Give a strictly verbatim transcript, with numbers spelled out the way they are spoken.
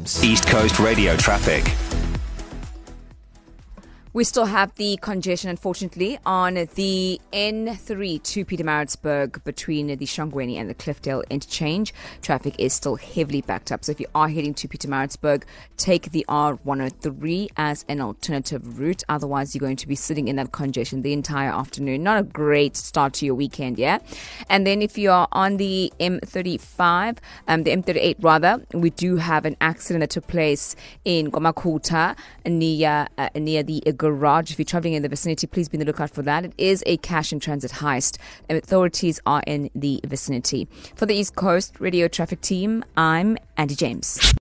James. East Coast Radio traffic. We still have the congestion, unfortunately, on the N three to Pietermaritzburg between the Shongweni and the Cliffdale interchange. Traffic is still heavily backed up. So if you are heading to Pietermaritzburg, take the R one oh three as an alternative route. Otherwise, you're going to be sitting in that congestion the entire afternoon. Not a great start to your weekend, yeah? And then if you are on the M thirty-five, um, the M thirty-eight rather, we do have an accident that took place in KwaMakhutha near, uh, near the garage. If you're traveling in the vicinity, please be on the lookout for that. It is a cash and transit heist. Authorities are in the vicinity. For the East Coast Radio Traffic Team, I'm Andy James.